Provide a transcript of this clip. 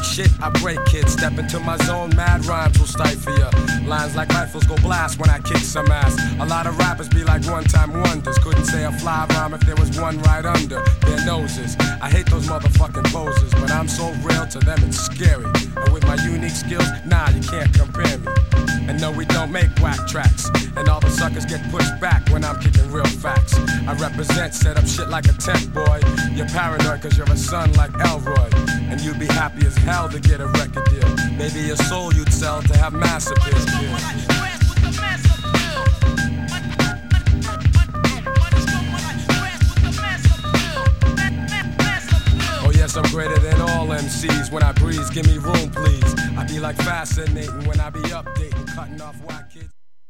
shit, I break kids. Step into my zone, mad rhymes will stifle ya. Lines like rifles go blast when I kick some ass. A lot of rappers be like one-time wonders. Couldn't say a fly rhyme if there was one right under their noses. I hate those motherfucking posers, but I'm so real to them it's scary. And with my unique skills, nah, you can't compare me. And no, we don't make whack tracks. And all the suckers get pushed back when I'm kicking real facts. I represent, set up shit like a tech boy. You're paranoid cause you're a son like Elroy. And you'd be happy as hell to get a record deal. Maybe your soul you'd sell to have mass appeal. Oh yes, I'm greater than all MCs. When I breeze, give me room please. I be like fascinating when I be updating, cutting off whack kids.